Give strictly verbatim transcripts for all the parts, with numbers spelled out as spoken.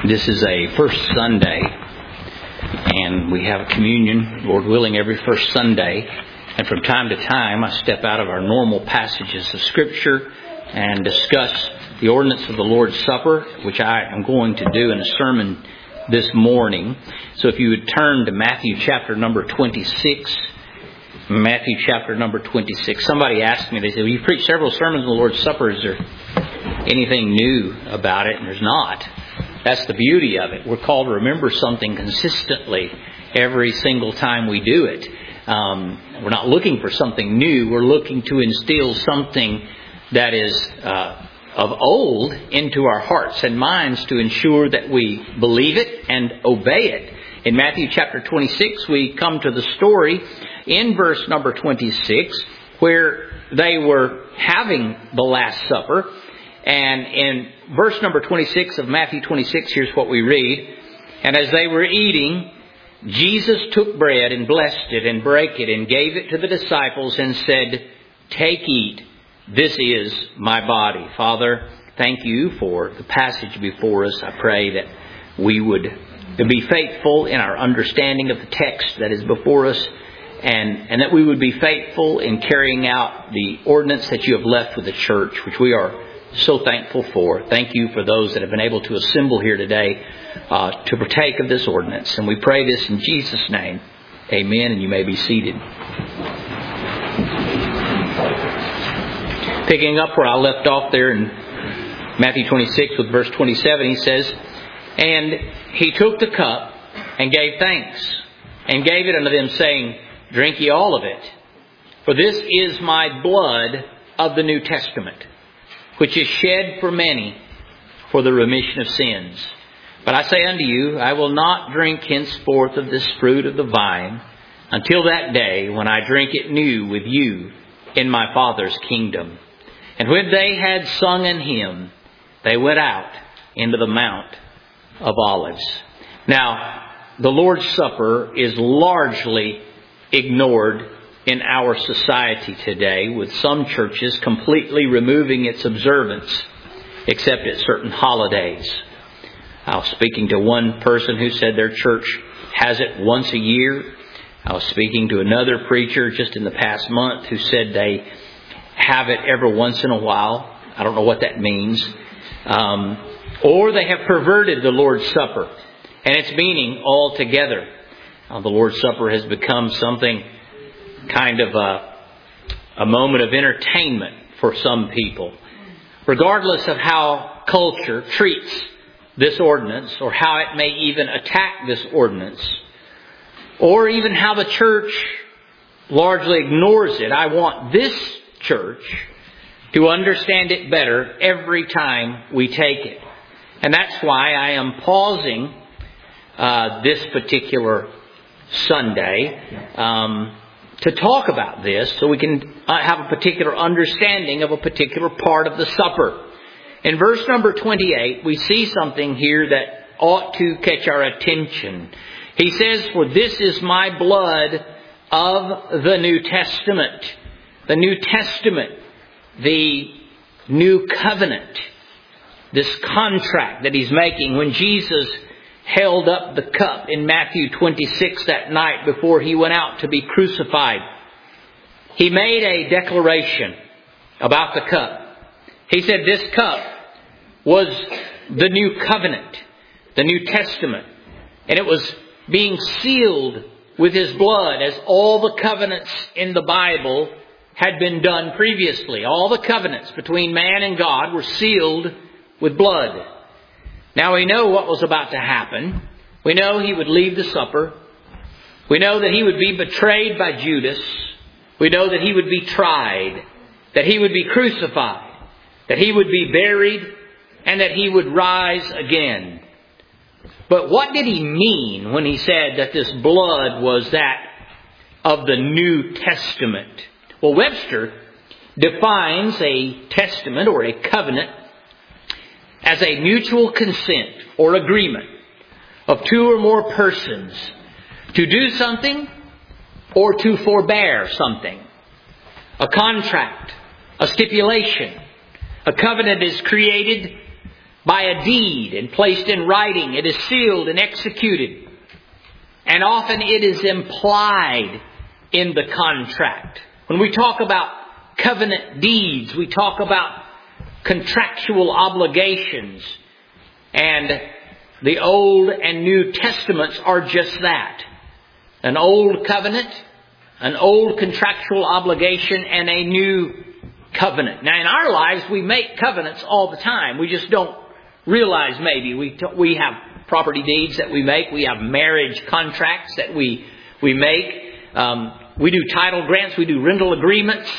This is a first Sunday, and we have communion, Lord willing, every first Sunday. And from time to time, I step out of our normal passages of Scripture and discuss the ordinance of the Lord's Supper, which I am going to do in a sermon this morning. So if you would turn to Matthew chapter number twenty-six. Matthew chapter number twenty-six. Somebody asked me, they said, well, you preached several sermons on the Lord's Supper. Is there anything new about it? And there's not. That's the beauty of it. We're called to remember something consistently every single time we do it. Um, we're not looking for something new. We're looking to instill something that is uh, of old into our hearts and minds to ensure that we believe it and obey it. In Matthew chapter twenty-six, we come to the story in verse number twenty-six where they were having the Last Supper. And in verse number twenty-six of Matthew twenty-six, here's what we read. And as they were eating, Jesus took bread and blessed it and brake it and gave it to the disciples and said, "Take, eat. This is my body." Father, thank you for the passage before us. I pray that we would be faithful in our understanding of the text that is before us, and, and that we would be faithful in carrying out the ordinance that you have left with the church, which we are so thankful for. Thank you for those that have been able to assemble here today uh, to partake of this ordinance. And we pray this in Jesus' name. Amen. And you may be seated. Picking up where I left off there in Matthew twenty-six with verse twenty-seven, he says, "And he took the cup and gave thanks and gave it unto them, saying, Drink ye all of it. For this is my blood of the New Testament, which is shed for many for the remission of sins. But I say unto you, I will not drink henceforth of this fruit of the vine until that day when I drink it new with you in my Father's kingdom." And when they had sung an hymn, they went out into the Mount of Olives. Now, the Lord's Supper is largely ignored in our society today, with some churches completely removing its observance, except at certain holidays. I was speaking to one person who said their church has it once a year. I was speaking to another preacher just in the past month who said they have it every once in a while. I don't know what that means. Um, or they have perverted the Lord's Supper and its meaning altogether. Uh, the Lord's Supper has become something kind of a, a moment of entertainment for some people. Regardless of how culture treats this ordinance, or how it may even attack this ordinance, or even how the church largely ignores it, I want this church to understand it better every time we take it. And that's why I am pausing uh, this particular Sunday um, to talk about this, so we can have a particular understanding of a particular part of the supper. In verse number twenty-eight, we see something here that ought to catch our attention. He says, "For this is my blood of the New Testament." The New Testament, the new covenant, this contract that he's making when Jesus held up the cup in Matthew twenty-six that night before he went out to be crucified. He made a declaration about the cup. He said this cup was the new covenant, the New Testament, and it was being sealed with his blood, as all the covenants in the Bible had been done previously. All the covenants between man and God were sealed with blood. Now we know what was about to happen. We know he would leave the supper. We know that he would be betrayed by Judas. We know that he would be tried, that he would be crucified, that he would be buried, and that he would rise again. But what did he mean when he said that this blood was that of the New Testament? Well, Webster defines a testament or a covenant as a mutual consent or agreement of two or more persons to do something or to forbear something. A contract, a stipulation. A covenant is created by a deed and placed in writing. It is sealed and executed. And often it is implied in the contract. When we talk about covenant deeds, we talk about contractual obligations. And the Old and New Testaments are just that. An old covenant, an old contractual obligation, and a new covenant. Now in our lives we make covenants all the time. We just don't realize maybe. We t- we have property deeds that we make. We have marriage contracts that we we make. Um, we do title grants. We do rental agreements.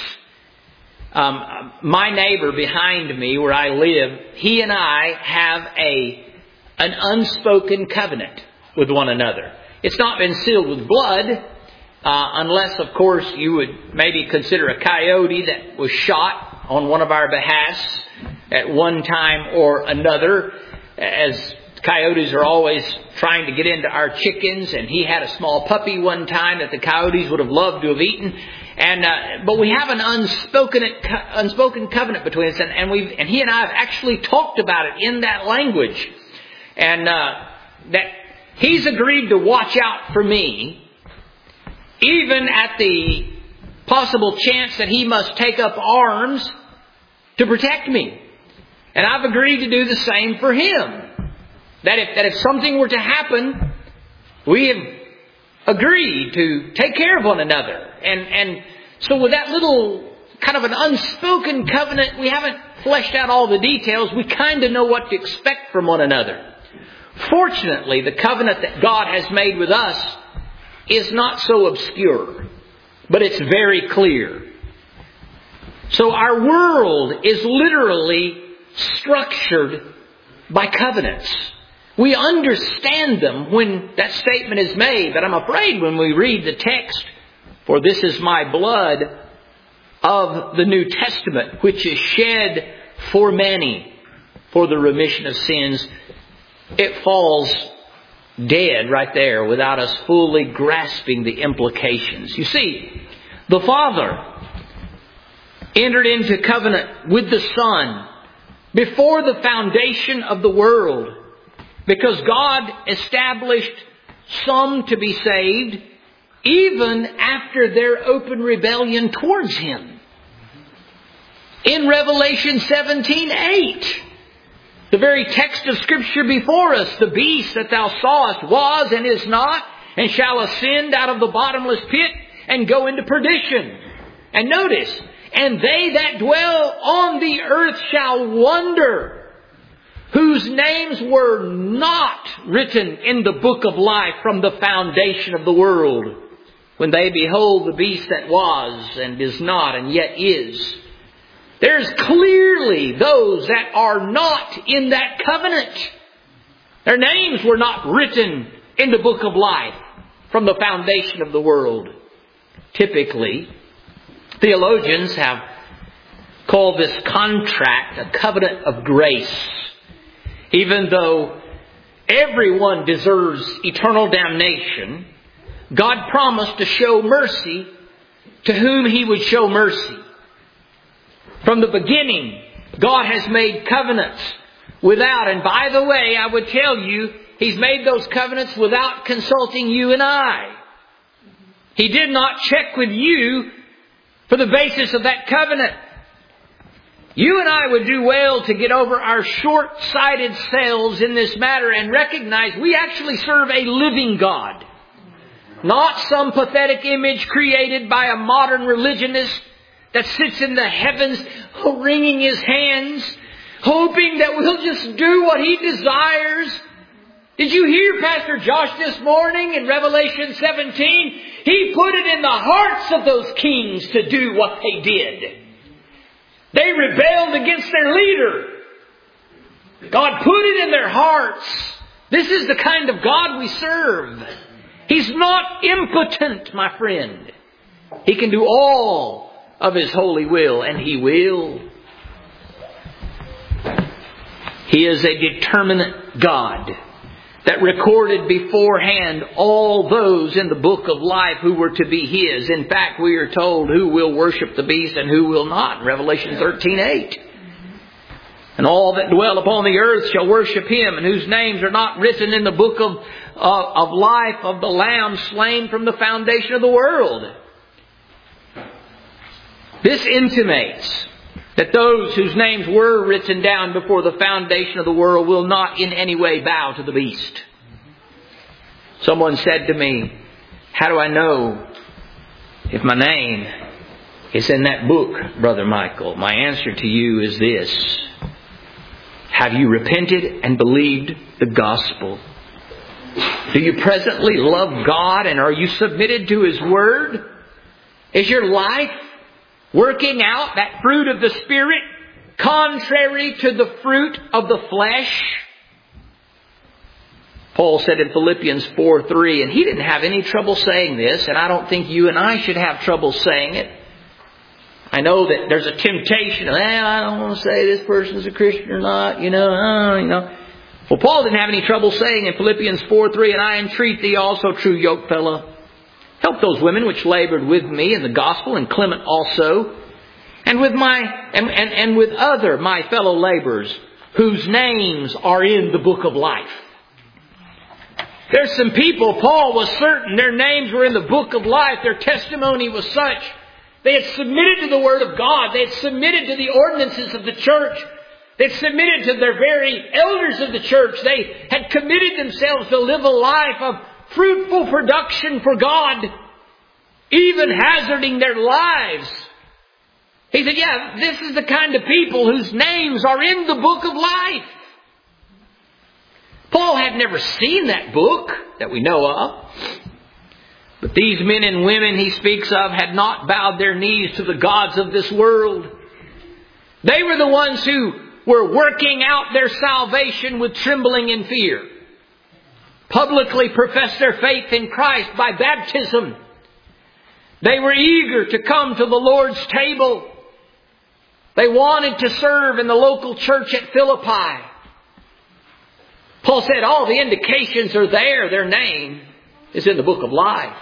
Um, my neighbor behind me where I live, he and I have a an unspoken covenant with one another. It's not been sealed with blood, uh, unless, of course, you would maybe consider a coyote that was shot on one of our behalfs at one time or another, as coyotes are always trying to get into our chickens, and he had a small puppy one time that the coyotes would have loved to have eaten. And uh, but we have an unspoken unspoken covenant between us, and, and we and he and I have actually talked about it in that language, and uh, that he's agreed to watch out for me, even at the possible chance that he must take up arms to protect me. And I've agreed to do the same for him. That if that if something were to happen, we have agreed to take care of one another. And and so with that little kind of an unspoken covenant, we haven't fleshed out all the details. We kind of know what to expect from one another. Fortunately, the covenant that God has made with us is not so obscure, but it's very clear. So our world is literally structured by covenants. We understand them when that statement is made, but I'm afraid when we read the text, for this is my blood of the New Testament, which is shed for many for the remission of sins, it falls dead right there without us fully grasping the implications. You see, the Father entered into covenant with the Son before the foundation of the world, because God established some to be saved even after their open rebellion towards Him. In Revelation seventeen eight, the very text of Scripture before us, the beast that thou sawest was and is not, and shall ascend out of the bottomless pit and go into perdition. And notice, and they that dwell on the earth shall wonder, whose names were not written in the book of life from the foundation of the world, when they behold the beast that was and is not and yet is. There's clearly those that are not in that covenant. Their names were not written in the book of life from the foundation of the world. Typically, theologians have called this contract a covenant of grace. Even though everyone deserves eternal damnation, God promised to show mercy to whom He would show mercy. From the beginning, God has made covenants without, and by the way, I would tell you, He's made those covenants without consulting you and I. He did not check with you for the basis of that covenant. You and I would do well to get over our short-sighted selves in this matter and recognize we actually serve a living God. Not some pathetic image created by a modern religionist that sits in the heavens wringing his hands, hoping that we'll just do what he desires. Did you hear Pastor Josh this morning in Revelation seventeen? He put it in the hearts of those kings to do what they did. They rebelled against their leader. God put it in their hearts. This is the kind of God we serve. He's not impotent, my friend. He can do all of His holy will, and He will. He is a determinate God that recorded beforehand all those in the book of life who were to be His. In fact, we are told who will worship the beast and who will not in Revelation thirteen eight. And all that dwell upon the earth shall worship Him, and whose names are not written in the book of, of, of life of the Lamb slain from the foundation of the world. This intimates that those whose names were written down before the foundation of the world will not in any way bow to the beast. Someone said to me, how do I know if my name is in that book, Brother Michael? My answer to you is this. Have you repented and believed the gospel? Do you presently love God, and are you submitted to His Word? Is your life working out that fruit of the Spirit contrary to the fruit of the flesh? Paul said in Philippians four three, and he didn't have any trouble saying this, and I don't think you and I should have trouble saying it. I know that there's a temptation of, well, I don't want to say this person's a Christian or not, you know, uh, you know. Well, Paul didn't have any trouble saying in Philippians four three, and I entreat thee also, true yokefellow, help those women which labored with me in the gospel, and Clement also, and with my and, and, and with other my fellow laborers, whose names are in the book of life. There's some people, Paul was certain their names were in the book of life. Their testimony was such. They had submitted to the Word of God. They had submitted to the ordinances of the church. They had submitted to their very elders of the church. They had committed themselves to live a life of fruitful production for God, even hazarding their lives. He said, yeah, this is the kind of people whose names are in the book of life. Paul had never seen that book that we know of. But these men and women he speaks of had not bowed their knees to the gods of this world. They were the ones who were working out their salvation with trembling and fear. Publicly professed their faith in Christ by baptism. They were eager to come to the Lord's table. They wanted to serve in the local church at Philippi. Paul said all the indications are there. Their name is in the book of life.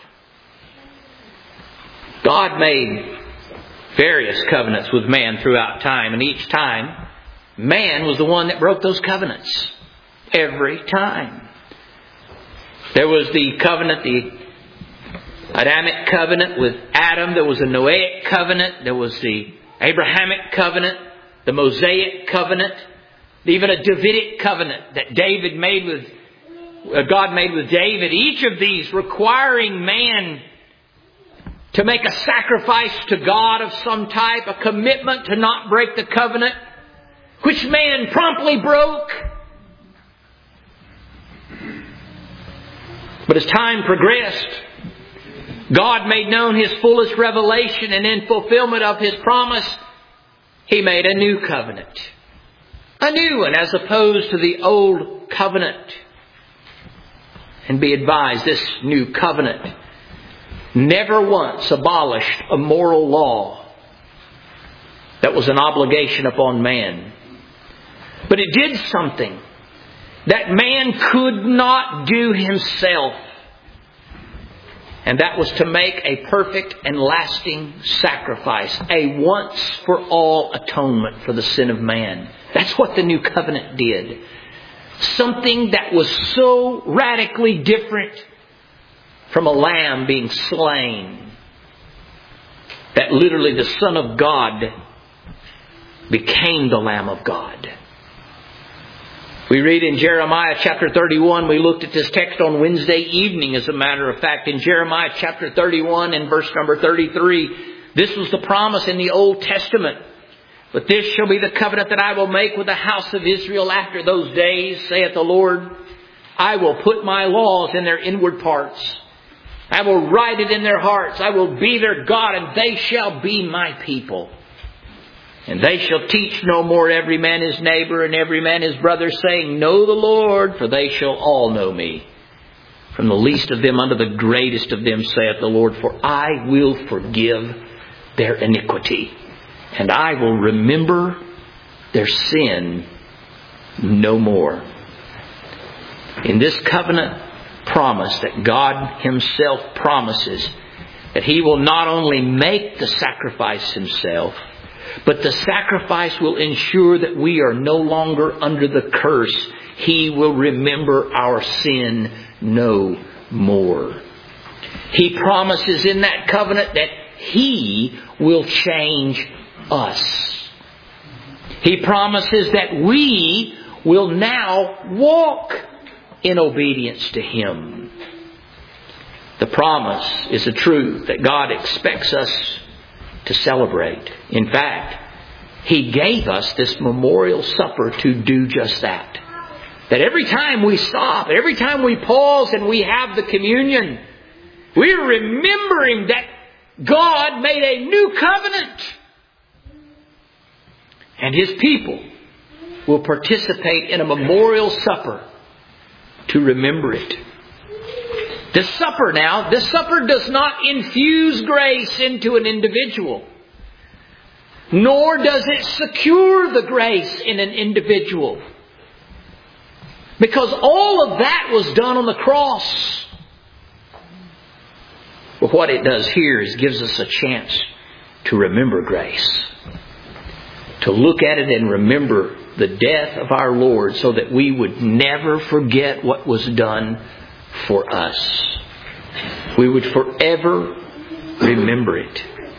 God made various covenants with man throughout time, and each time man was the one that broke those covenants. Every time. There was the covenant, the Adamic covenant with Adam. There was a Noahic covenant. There was the Abrahamic covenant, the Mosaic covenant, even a Davidic covenant that David made with, uh, God made with David. Each of these requiring man to make a sacrifice to God of some type, a commitment to not break the covenant, which man promptly broke. But as time progressed, God made known His fullest revelation, and in fulfillment of His promise, He made a new covenant. A new one as opposed to the old covenant. And be advised, this new covenant never once abolished a moral law that was an obligation upon man. But it did something that man could not do himself. And that was to make a perfect and lasting sacrifice. A once for all atonement for the sin of man. That's what the new covenant did. Something that was so radically different from a lamb being slain, that literally the Son of God became the Lamb of God. We read in Jeremiah chapter thirty-one, we looked at this text on Wednesday evening, as a matter of fact. In Jeremiah chapter thirty-one and verse number thirty-three, this was the promise in the Old Testament. But this shall be the covenant that I will make with the house of Israel after those days, saith the Lord. I will put my laws in their inward parts. I will write it in their hearts. I will be their God, and they shall be my people. And they shall teach no more every man his neighbor and every man his brother, saying, Know the Lord, for they shall all know me. From the least of them unto the greatest of them, saith the Lord, for I will forgive their iniquity, and I will remember their sin no more. In this covenant promise that God Himself promises that He will not only make the sacrifice Himself, But the sacrifice will ensure that we are no longer under the curse. He will remember our sin no more. He promises in that covenant that He will change us. He promises that we will now walk in obedience to Him. The promise is a truth that God expects us to celebrate. In fact, He gave us this memorial supper to do just that. That every time we stop, every time we pause and we have the communion, we're remembering that God made a new covenant. And His people will participate in a memorial supper to remember it. This supper now, this supper does not infuse grace into an individual. Nor does it secure the grace in an individual. Because all of that was done on the cross. But what it does here is gives us a chance to remember grace. To look at it and remember the death of our Lord so that we would never forget what was done for us. We would forever remember it.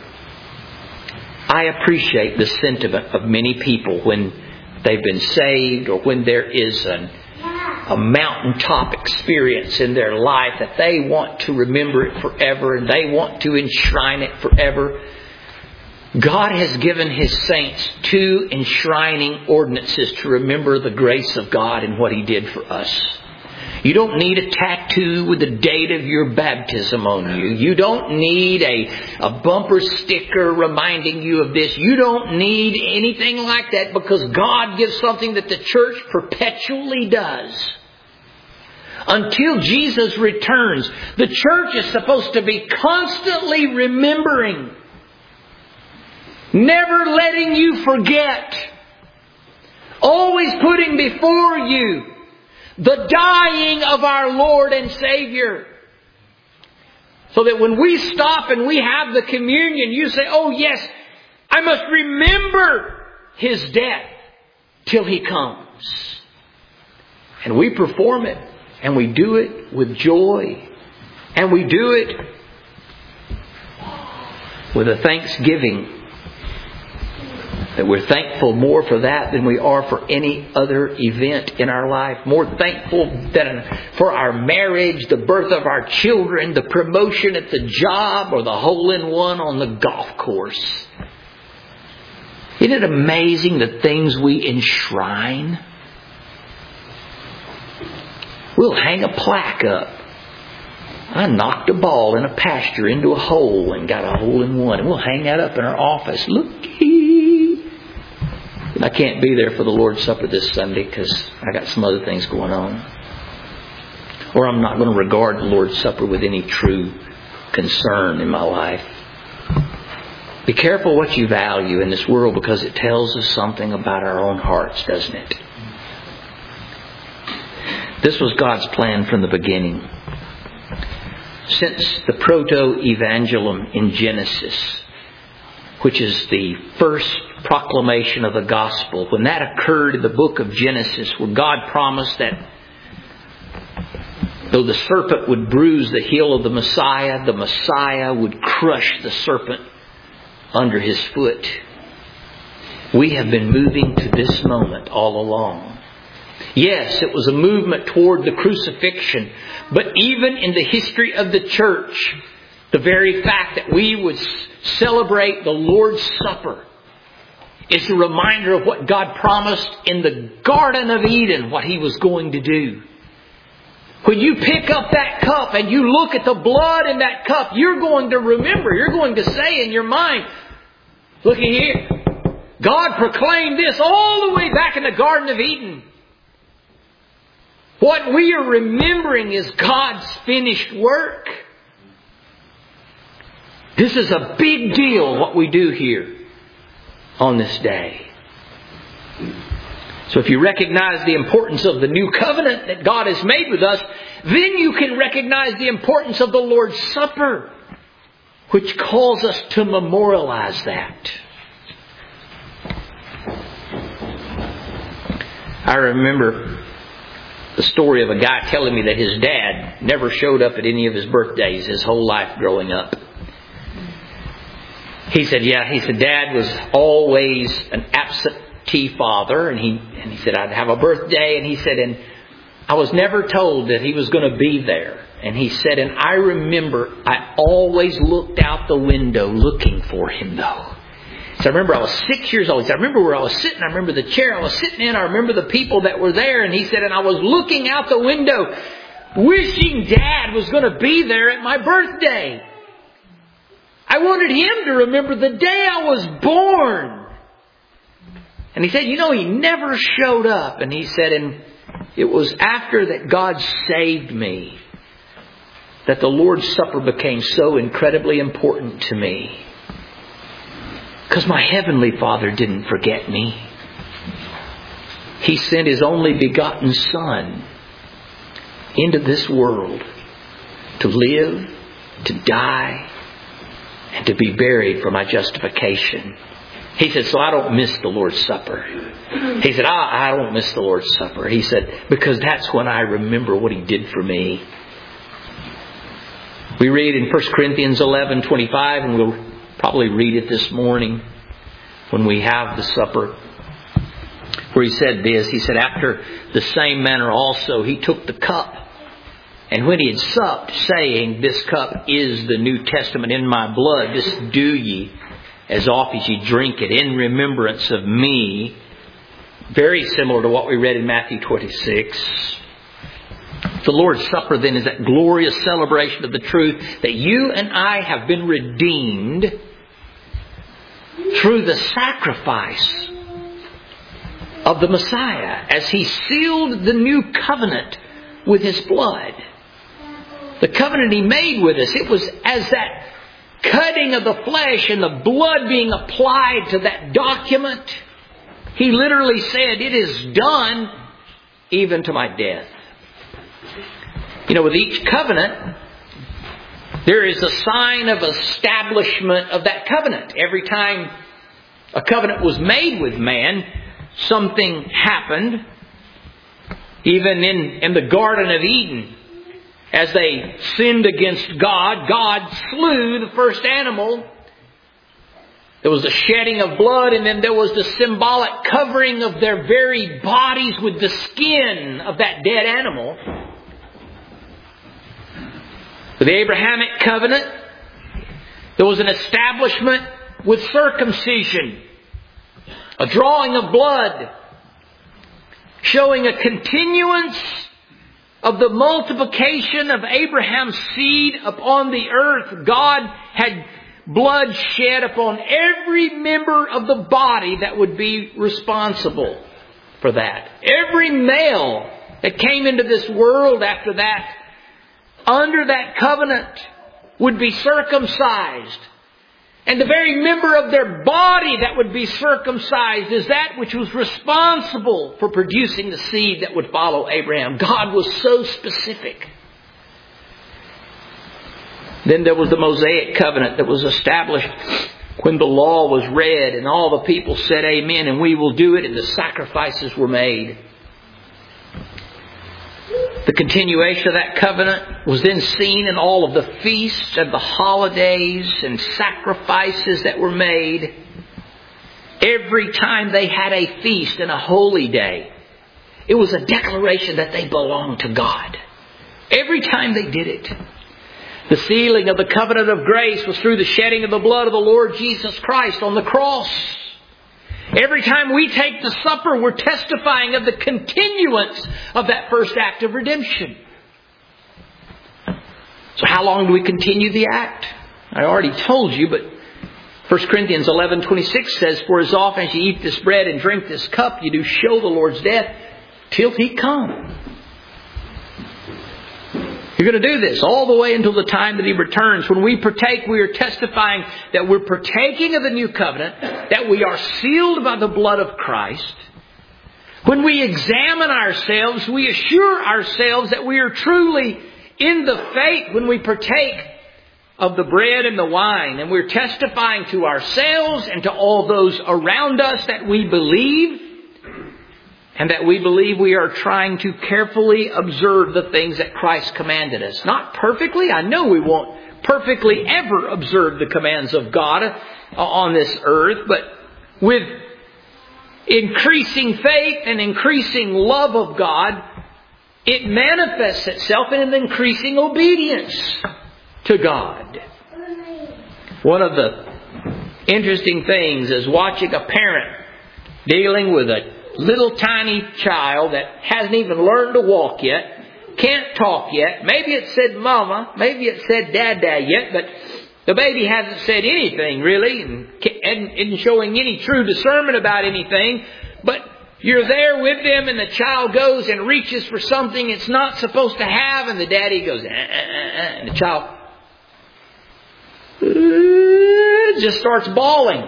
I appreciate the sentiment of many people when they've been saved or when there is an, a mountaintop experience in their life that they want to remember it forever and they want to enshrine it forever. God has given His saints two enshrining ordinances to remember the grace of God and what He did for us. You don't need a tattoo with the date of your baptism on you. You don't need a, a bumper sticker reminding you of this. You don't need anything like that because God gives something that the church perpetually does. Until Jesus returns, the church is supposed to be constantly remembering. Never letting you forget. Always putting before you the dying of our Lord and Savior. So that when we stop and we have the communion, you say, oh yes, I must remember His death till He comes. And we perform it. And we do it with joy. And we do it with a thanksgiving. That we're thankful more for that than we are for any other event in our life. More thankful than for our marriage, the birth of our children, the promotion at the job, or the hole-in-one on the golf course. Isn't it amazing the things we enshrine? We'll hang a plaque up. I knocked a ball in a pasture into a hole and got a hole-in-one. And we'll hang that up in our office. Look-ee. I can't be there for the Lord's Supper this Sunday because I got some other things going on. Or I'm not going to regard the Lord's Supper with any true concern in my life. Be careful what you value in this world because it tells us something about our own hearts, doesn't it? This was God's plan from the beginning. Since the proto-evangelium in Genesis, which is the first proclamation of the gospel, when that occurred in the book of Genesis, where God promised that though the serpent would bruise the heel of the Messiah, the Messiah would crush the serpent under His foot. We have been moving to this moment all along. Yes, it was a movement toward the crucifixion, but even in the history of the church, the very fact that we would celebrate the Lord's Supper is a reminder of what God promised in the Garden of Eden, what He was going to do. When you pick up that cup and you look at the blood in that cup, you're going to remember, you're going to say in your mind, look here, God proclaimed this all the way back in the Garden of Eden. What we are remembering is God's finished work. This is a big deal what we do here on this day. So if you recognize the importance of the new covenant that God has made with us, then you can recognize the importance of the Lord's Supper, which calls us to memorialize that. I remember the story of a guy telling me that his dad never showed up at any of his birthdays his whole life growing up. He said, yeah, he said, Dad was always an absentee father. And he, and he said, I'd have a birthday. And he said, and I was never told that he was going to be there. And he said, and I remember I always looked out the window looking for him though. So I remember I was six years old. He said, I remember where I was sitting. I remember the chair I was sitting in. I remember the people that were there. And he said, and I was looking out the window wishing Dad was going to be there at my birthday. I wanted him to remember the day I was born. And he said, you know, he never showed up. And he said, and it was after that God saved me that the Lord's Supper became so incredibly important to me. Because my Heavenly Father didn't forget me. He sent His only begotten Son into this world to live, to die, and to be buried for my justification. He said, so I don't miss the Lord's Supper. He said, I, I don't miss the Lord's Supper. He said, because that's when I remember what He did for me. We read in First Corinthians eleven twenty-five, and we'll probably read it this morning when we have the supper, where he said this. He said, after the same manner also He took the cup, and when He had supped, saying, this cup is the New Testament in my blood. This do ye as oft as ye drink it in remembrance of me. Very similar to what we read in Matthew twenty-six. The Lord's Supper then is that glorious celebration of the truth that you and I have been redeemed through the sacrifice of the Messiah as He sealed the new covenant with His blood. The covenant He made with us, it was as that cutting of the flesh and the blood being applied to that document. He literally said, it is done even to my death. You know, with each covenant, there is a sign of establishment of that covenant. Every time a covenant was made with man, something happened. Even in, in the Garden of Eden, as they sinned against God, God slew the first animal. There was the shedding of blood, and then there was the symbolic covering of their very bodies with the skin of that dead animal. With the Abrahamic covenant, there was an establishment with circumcision, a drawing of blood, showing a continuance of the multiplication of Abraham's seed upon the earth. God had blood shed upon every member of the body that would be responsible for that. Every male that came into this world after that, under that covenant, would be circumcised. And the very member of their body that would be circumcised is that which was responsible for producing the seed that would follow Abraham. God was so specific. Then there was the Mosaic covenant that was established when the law was read and all the people said amen, and we will do it, and the sacrifices were made. The continuation of that covenant was then seen in all of the feasts and the holidays and sacrifices that were made. Every time they had a feast and a holy day, it was a declaration that they belonged to God. Every time they did it. The sealing of the covenant of grace was through the shedding of the blood of the Lord Jesus Christ on the cross. Every time we take the supper, we're testifying of the continuance of that first act of redemption. So how long do we continue the act? I already told you, but First Corinthians eleven twenty-six says, for as often as you eat this bread and drink this cup, you do show the Lord's death till He come. You're going to do this all the way until the time that He returns. When we partake, we are testifying that we're partaking of the new covenant, that we are sealed by the blood of Christ. When we examine ourselves, we assure ourselves that we are truly in the faith when we partake of the bread and the wine. And we're testifying to ourselves and to all those around us that we believe and that we believe we are trying to carefully observe the things that Christ commanded us. Not perfectly. I know we won't perfectly ever observe the commands of God on this earth, but with increasing faith and increasing love of God, it manifests itself in an increasing obedience to God. One of the interesting things is watching a parent dealing with a little tiny child that hasn't even learned to walk yet, can't talk yet. Maybe it said mama, maybe it said dada yet, but the baby hasn't said anything really and isn't showing any true discernment about anything. But you're there with them and the child goes and reaches for something it's not supposed to have, and the daddy goes, eh, eh, eh, and the child uh, just starts bawling.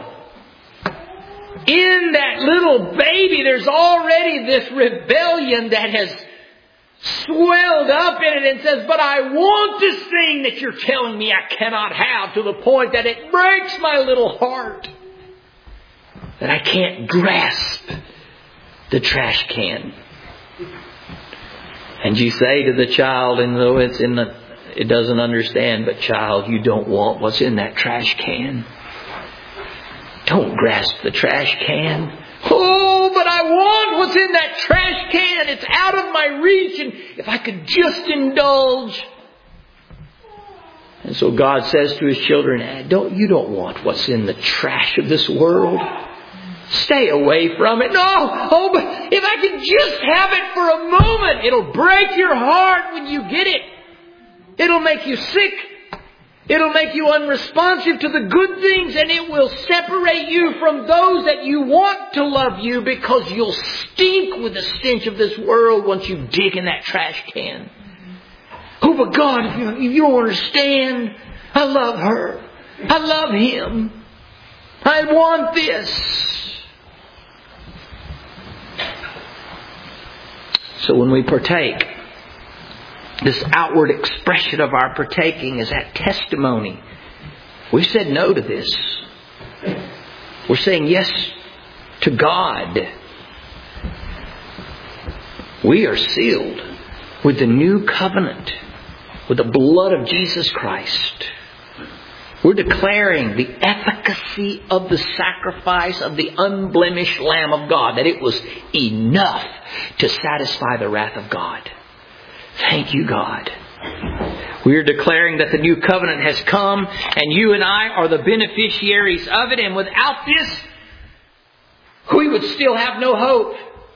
In that little baby, there's already this rebellion that has swelled up in it and says, but I want this thing that you're telling me I cannot have, to the point that it breaks my little heart that I can't grasp the trash can. And you say to the child, and though it's in the, it doesn't understand, but child, you don't want what's in that trash can. Don't grasp the trash can. Oh, but I want what's in that trash can. It's out of my reach, and if I could just indulge. And so God says to His children, don't, you don't want what's in the trash of this world. Stay away from it. No, oh, but if I could just have it for a moment, it'll break your heart when you get it. It'll make you sick. It'll make you unresponsive to the good things, and it will separate you from those that you want to love you, because you'll stink with the stench of this world once you dig in that trash can. Oh, but God, if you, if you don't understand, I love her. I love him. I want this. So when we partake, this outward expression of our partaking is that testimony. We said no to this. We're saying yes to God. We are sealed with the new covenant, with the blood of Jesus Christ. We're declaring the efficacy of the sacrifice of the unblemished Lamb of God, that it was enough to satisfy the wrath of God. Thank you, God. We are declaring that the new covenant has come, and you and I are the beneficiaries of it. And without this, we would still have no hope.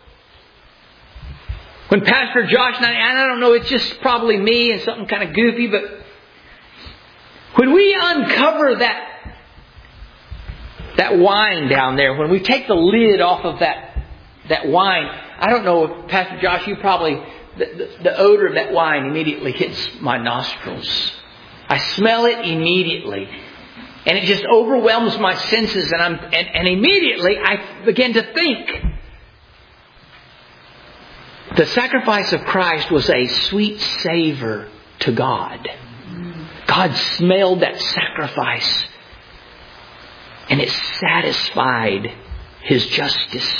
When Pastor Josh and I, and I don't know, it's just probably me and something kind of goofy, but when we uncover that that wine down there, when we take the lid off of that that wine, I don't know, Pastor Josh, you probably, the, the, the odor of that wine immediately hits my nostrils. I smell it immediately. And it just overwhelms my senses, and I'm and, and immediately I begin to think. The sacrifice of Christ was a sweet savor to God. God smelled that sacrifice, and it satisfied His justice.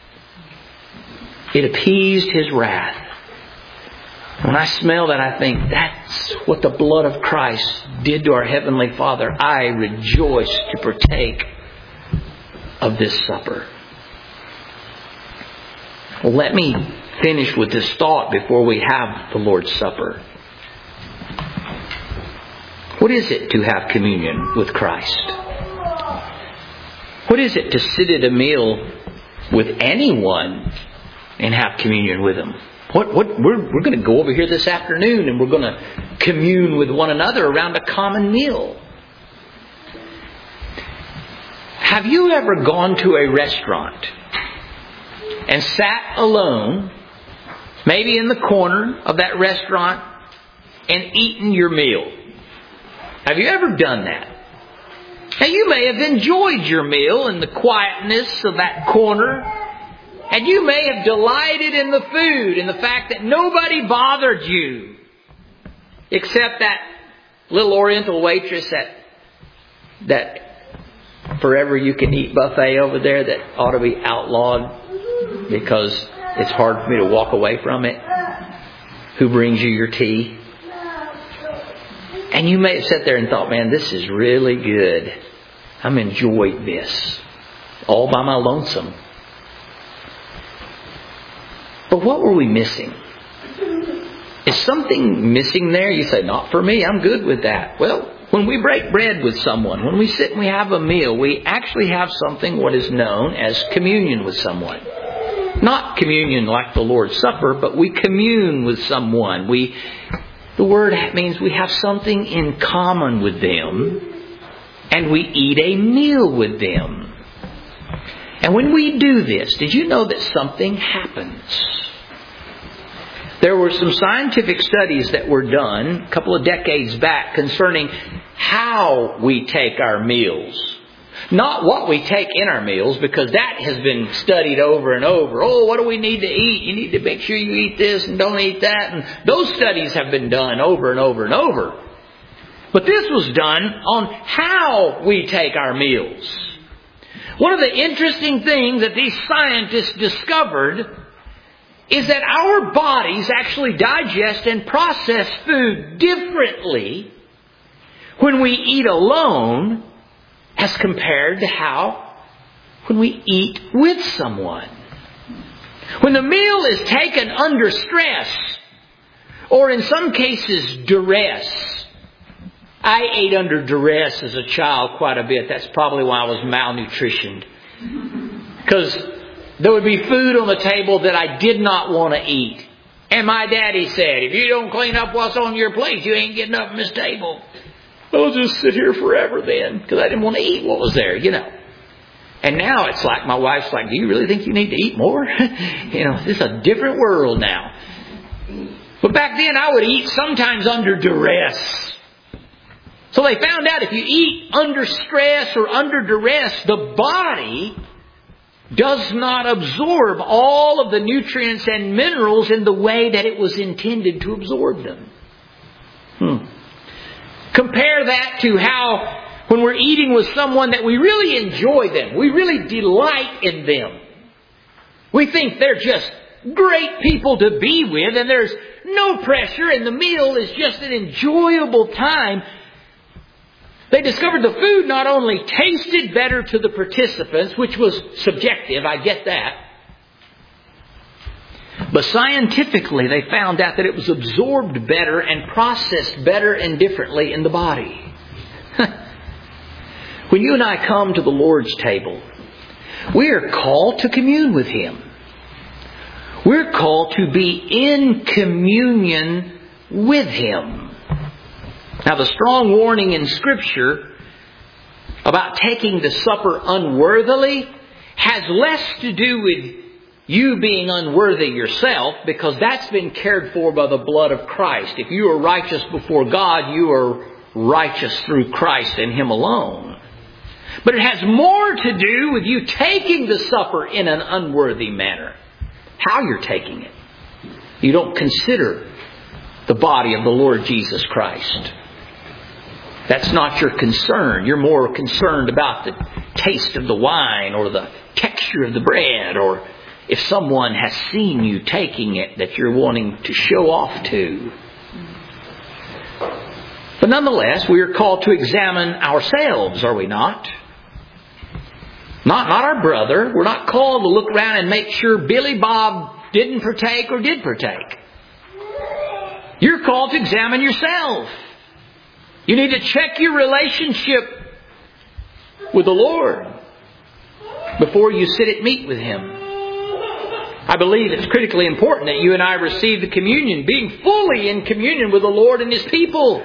It appeased His wrath. When I smell that, I think that's what the blood of Christ did to our Heavenly Father. I rejoice to partake of this supper. Well, let me finish with this thought before we have the Lord's Supper. What is it to have communion with Christ? What is it to sit at a meal with anyone and have communion with Him? What, what, we're, we're going to go over here this afternoon and we're going to commune with one another around a common meal. Have you ever gone to a restaurant and sat alone, maybe in the corner of that restaurant, and eaten your meal? Have you ever done that? Now, you may have enjoyed your meal in the quietness of that corner, and you may have delighted in the food, in the fact that nobody bothered you except that little Oriental waitress at that forever you can eat buffet over there that ought to be outlawed because it's hard for me to walk away from it? Who brings you your tea? And you may have sat there and thought, man, this is really good. I'm enjoying this. All by my lonesome. But what were we missing? Is something missing there? You say, not for me. I'm good with that. Well, when we break bread with someone, when we sit and we have a meal, we actually have something what is known as communion with someone. Not communion like the Lord's Supper, but we commune with someone. We, the word means we have something in common with them, and we eat a meal with them. And when we do this, did you know that something happens? There were some scientific studies that were done a couple of decades back concerning how we take our meals. Not what we take in our meals, because that has been studied over and over. Oh, what do we need to eat? You need to make sure you eat this and don't eat that. And those studies have been done over and over and over. But this was done on how we take our meals. One of the interesting things that these scientists discovered is that our bodies actually digest and process food differently when we eat alone as compared to how when we eat with someone. When the meal is taken under stress, or in some cases duress. I ate under duress as a child quite a bit. That's probably why I was malnutritioned. Because there would be food on the table that I did not want to eat. And my daddy said, if you don't clean up what's on your plate, you ain't getting up from this table. I'll just sit here forever then, because I didn't want to eat what was there, you know. And now it's like, my wife's like, do you really think you need to eat more? You know, this is a different world now. But back then I would eat sometimes under duress. So they found out if you eat under stress or under duress, the body does not absorb all of the nutrients and minerals in the way that it was intended to absorb them. Hmm. Compare that to how when we're eating with someone that we really enjoy them, we really delight in them. We think they're just great people to be with, and there's no pressure, and the meal is just an enjoyable time. They discovered the food not only tasted better to the participants, which was subjective, I get that, but scientifically they found out that it was absorbed better and processed better and differently in the body. When you and I come to the Lord's table, we are called to commune with Him. We're called to be in communion with Him. Now, the strong warning in Scripture about taking the supper unworthily has less to do with you being unworthy yourself, because that's been cared for by the blood of Christ. If you are righteous before God, you are righteous through Christ and Him alone. But it has more to do with you taking the supper in an unworthy manner. How you're taking it. You don't consider the body of the Lord Jesus Christ. That's not your concern. You're more concerned about the taste of the wine or the texture of the bread, or if someone has seen you taking it that you're wanting to show off to. But nonetheless, we are called to examine ourselves, are we not? Not, not our brother. We're not called to look around and make sure Billy Bob didn't partake or did partake. You're called to examine yourself. You need to check your relationship with the Lord before you sit at meat with Him. I believe it's critically important that you and I receive the communion, being fully in communion with the Lord and His people.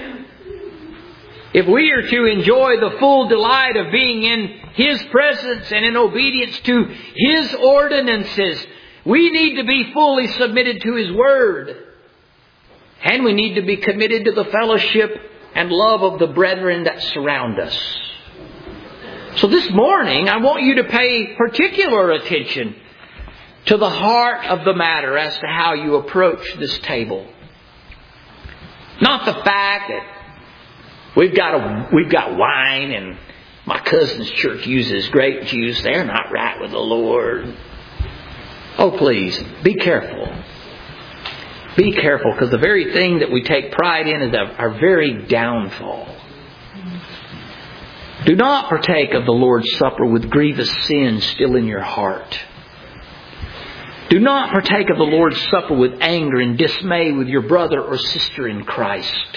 If we are to enjoy the full delight of being in His presence and in obedience to His ordinances, we need to be fully submitted to His Word. And we need to be committed to the fellowship and love of the brethren that surround us. So this morning, I want you to pay particular attention to the heart of the matter as to how you approach this table. Not the fact that we've got a, we've got wine and my cousin's church uses grape juice. They're not right with the Lord. Oh, please, be careful. Be careful, because the very thing that we take pride in is our very downfall. Do not partake of the Lord's Supper with grievous sins still in your heart. Do not partake of the Lord's Supper with anger and dismay with your brother or sister in Christ.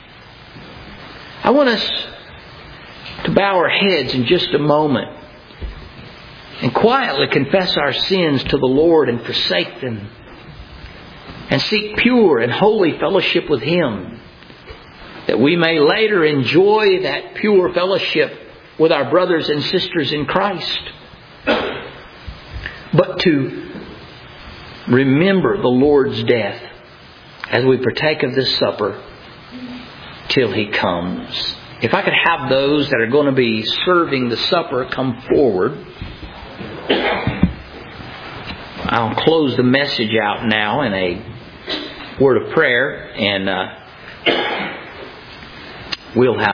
I want us to bow our heads in just a moment and quietly confess our sins to the Lord and forsake them, and seek pure and holy fellowship with Him, that we may later enjoy that pure fellowship with our brothers and sisters in Christ. But to remember the Lord's death as we partake of this supper till He comes. If I could have those that are going to be serving the supper come forward. I'll close the message out now in a word of prayer, and uh, we'll have